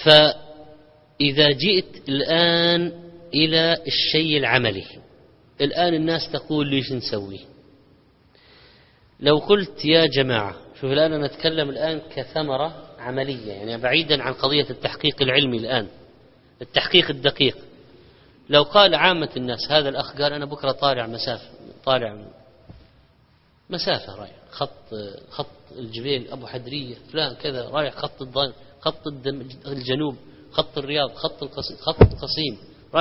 فإذا جئت الآن إلى الشيء العملي، الآن الناس تقول ليش نسوي؟ لو قلت يا جماعة، شوف الآن أنا أتكلم الآن كثمرة عملية، يعني بعيدا عن قضية التحقيق العلمي الآن، التحقيق الدقيق. لو قال عامة الناس، هذا الأخ قال أنا بكرة طالع مسافة رايح خط الجبيل أبو حدرية فلان كذا، رايح خط الجنوب، خط الرياض، خط القصيم،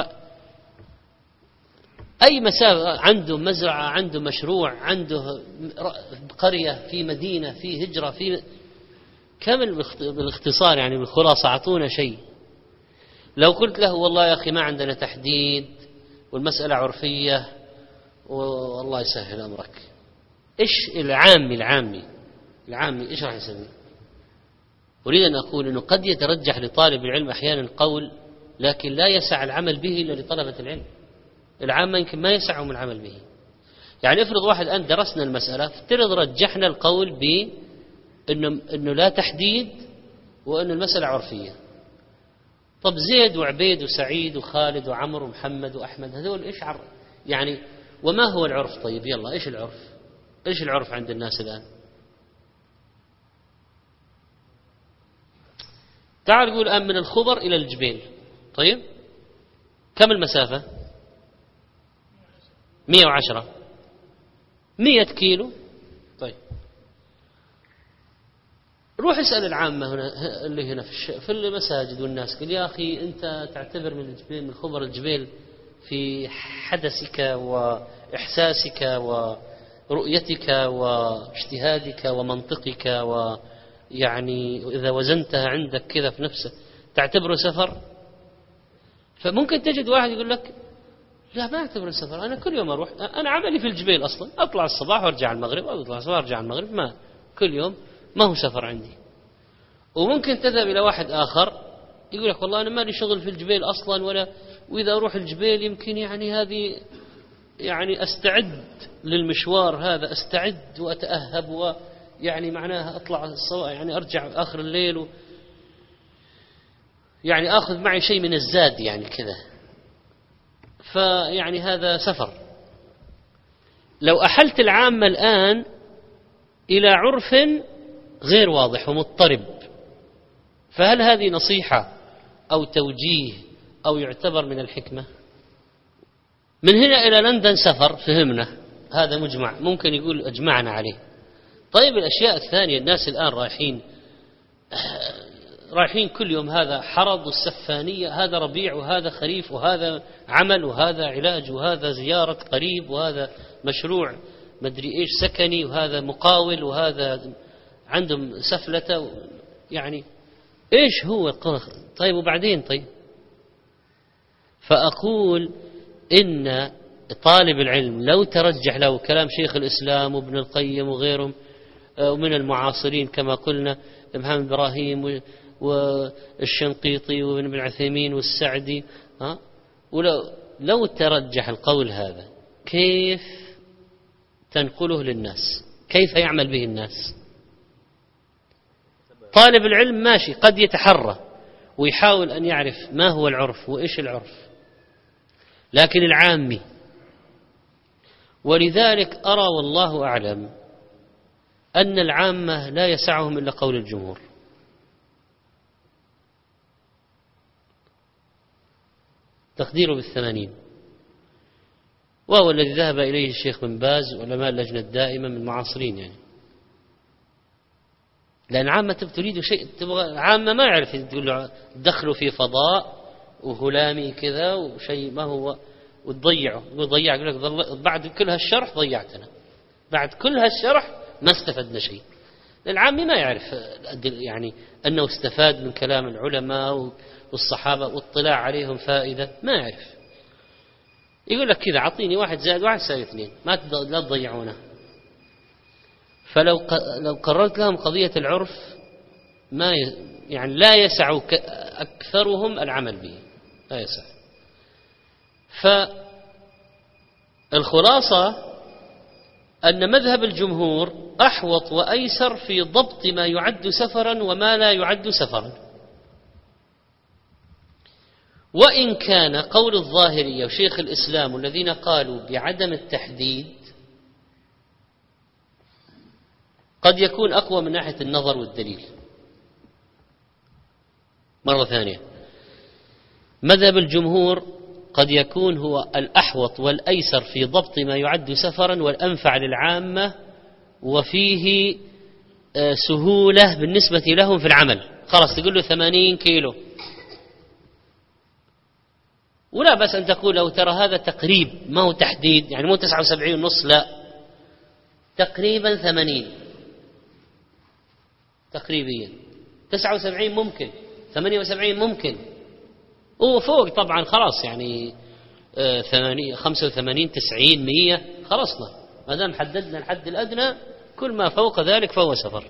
أي مسافة، عنده مزرعة، عنده مشروع، عنده قرية في مدينة، في هجرة، في كامل بالاختصار، يعني بالخلاصة أعطونا شيء. لو قلت له والله يا أخي ما عندنا تحديد والمسألة عرفية والله يسهل أمرك، إيش العامي إيش راح يسوي؟ أريد أن أقول أنه قد يترجح لطالب العلم أحيانا قول، لكن لا يسع العمل به إلا لطلبة العلم. العامة يمكن ما يسعهم العمل به. يعني افرض واحد أن درسنا المسألة، افترض رجحنا القول بأنه لا تحديد وأن المسألة عرفية. طب زيد وعبيد وسعيد وخالد وعمر ومحمد وأحمد، هذول إيش يعني وما هو العرف؟ طيب يلا إيش العرف عند الناس الآن؟ تعال نقول الآن من الخبر إلى الجبيل، طيب كم المسافة؟ 110 100 كيلو. طيب روح اسأل العامة هنا اللي هنا في المساجد والناس، قل يا أخي أنت تعتبر من الجبيل، من خبر الجبيل في حدثك وإحساسك ورؤيتك واجتهادك ومنطقك، ويعني إذا وزنتها عندك كذا في نفسك تعتبره سفر؟ فممكن تجد واحد يقول لك لا ما أعتبره سفر، أنا كل يوم أروح، أنا عملي في الجبيل أصلا، أطلع الصباح وأرجع المغرب، أو أطلع الصباح وأرجع المغرب، ما كل يوم ما هو سفر عندي. وممكن تذهب إلى واحد آخر يقول لك والله أنا ما لي شغل في الجبيل أصلا، وإذا أروح الجبيل يمكن يعني هذه يعني أستعد للمشوار هذا، أستعد وأتأهب، ويعني معناها أطلع يعني أرجع آخر الليل يعني أخذ معي شيء من الزاد يعني كذا، فيعني هذا سفر. لو أحلت العامة الآن إلى عرف غير واضح ومضطرب، فهل هذه نصيحة أو توجيه أو يعتبر من الحكمة؟ من هنا إلى لندن سفر، فهمنا هذا مجمع، ممكن يقول أجمعنا عليه. طيب الأشياء الثانية، الناس الآن رايحين كل يوم، هذا حرض والسفانية، هذا ربيع وهذا خريف، وهذا عمل وهذا علاج وهذا زيارة قريب وهذا مشروع مدري إيش سكني وهذا مقاول وهذا عندهم سفلة، يعني إيش هو؟ طيب وبعدين؟ طيب فأقول إن طالب العلم لو ترجح له كلام شيخ الإسلام وابن القيم وغيرهم ومن المعاصرين كما قلنا محمد إبراهيم والشنقيطي وابن عثيمين والسعدي، ولو ترجح القول هذا، كيف تنقله للناس؟ كيف يعمل به الناس؟ طالب العلم ماشي قد يتحرى ويحاول أن يعرف ما هو العرف وإيش العرف، لكن العامي، ولذلك أرى والله أعلم أن العامة لا يسعهم إلا قول الجمهور. تقديره 80، وهو الذي ذهب إليه الشيخ بن باز وعلماء اللجنة الدائمة من المعاصرين، يعني لأن عامة تريد شيء، تبغى عامة ما يعرف تقول له دخلوا في فضاء وهلامي كذا وشيء ما هو، وتضيعه، يقول لك بعد كل هالشرح ضيعتنا، بعد كل هالشرح ما استفدنا شيء. العامي ما يعرف يعني أنه استفاد من كلام العلماء والصحابة واطلاع عليهم فائدة، ما يعرف. يقول لك كذا أعطيني 1 زائد 1 يساوي 2، لا تضيعونه. فلو قررت لهم قضية العرف يعني لا يسع أكثرهم العمل به، لا يسع. فالخلاصة أن مذهب الجمهور أحوط وأيسر في ضبط ما يعد سفرا وما لا يعد سفرا. وإن كان قول الظاهرية وشيخ الإسلام الذين قالوا بعدم التحديد قد يكون أقوى من ناحية النظر والدليل. مرة ثانية، مذهب الجمهور قد يكون هو الأحوط والأيسر في ضبط ما يعد سفرا والأنفع للعامة وفيه سهولة بالنسبة لهم في العمل. خلاص تقول له 80 كيلو، ولا بس أن تقول لو ترى هذا تقريب ما هو تحديد، يعني مو 79.5، لا تقريبا 80 تقريبيا، 79 ممكن، 78 ممكن، وفوق طبعا خلاص يعني 85 90 100 خلصنا، ما دام حددنا الحد الأدنى كل ما فوق ذلك فهو سفر.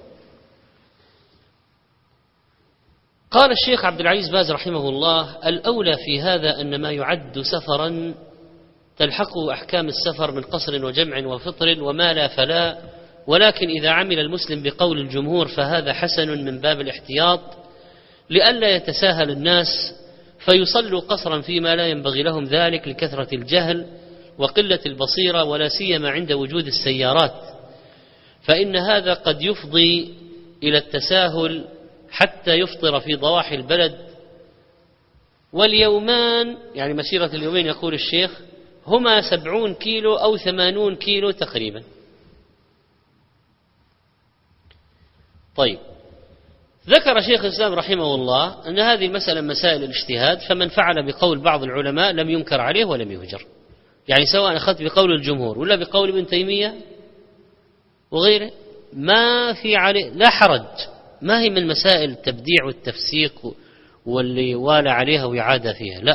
قال الشيخ عبد العزيز باز رحمه الله: الأولى في هذا أن ما يعد سفرا تلحقه أحكام السفر من قصر وجمع وفطر، وما لا فلا، ولكن إذا عمل المسلم بقول الجمهور فهذا حسن من باب الاحتياط لئلا يتساهل الناس فيصلوا قصرا فيما لا ينبغي لهم ذلك لكثرة الجهل وقلة البصيرة، ولا سيما عند وجود السيارات، فإن هذا قد يفضي إلى التساهل حتى يفطر في ضواحي البلد. واليومان يعني مسيرة اليومين يقول الشيخ هما 70 كيلو أو 80 كيلو تقريبا. طيب، ذكر شيخ الإسلام رحمه الله أن هذه المسألة مسائل الاجتهاد، فمن فعل بقول بعض العلماء لم ينكر عليه ولم يهجر، يعني سواء أخذت بقول الجمهور ولا بقول ابن تيمية وغيره ما في عليه لا حرج، ما هي من مسائل التبديع والتفسيق واللي والى عليها ويعادى فيها، لا،